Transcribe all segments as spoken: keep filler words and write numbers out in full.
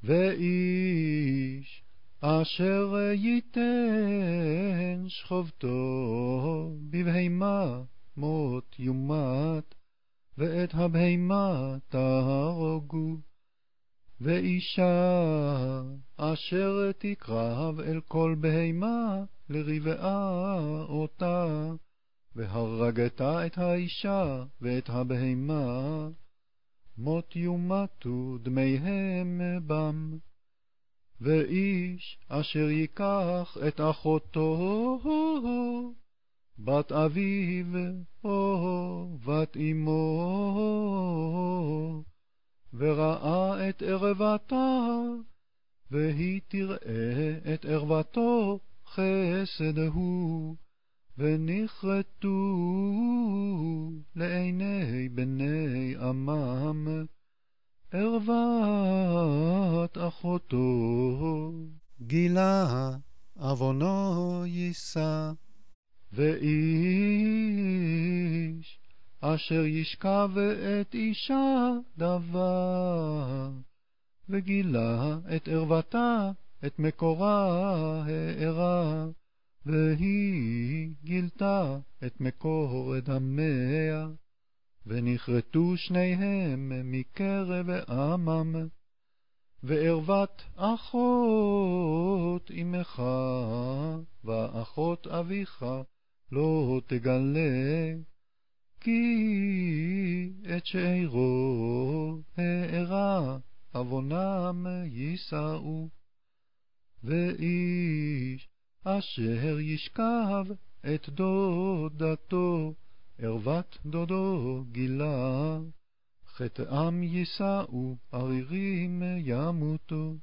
ואיש אשר ייתן שכבתו בבהמה מות יומת, ואת הבהמה תהרגו. ואישה אשר תקרב אל כל בהמה לרבעה אותה, והרגתה את האישה ואת הבהמה, מות יומתו דמיהם בם. ואיש אשר ייקח את אחותו, בת אביו או בת אמו, וראה את ערוותה, והיא תראה את ערוותו חסד הוא, ונכרתו לעיני בני עמם ערוות אחותו, גילה עוונו יישא. ואיש אשר ישכב את אישה דבר, וגילה את ערוותה, את מקורה הארה, והיא גילתה את מקור דמיה, ונכרתו שניהם מקרב עמם. וערוות אחות אמך ואחות אביך לא תגלה, כי את שאירו הארה עוונם יישאו. ואיש אשר ישכב את דודתו, ערוות דודו גילה, חטאם יישאו, ערירים ימותו.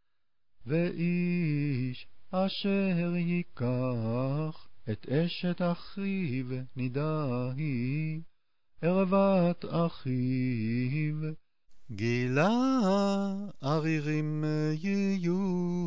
ואיש אשר ייקח את אשת אחיו נידה היא, ערוות אחיו, גילה ערירים יהיו.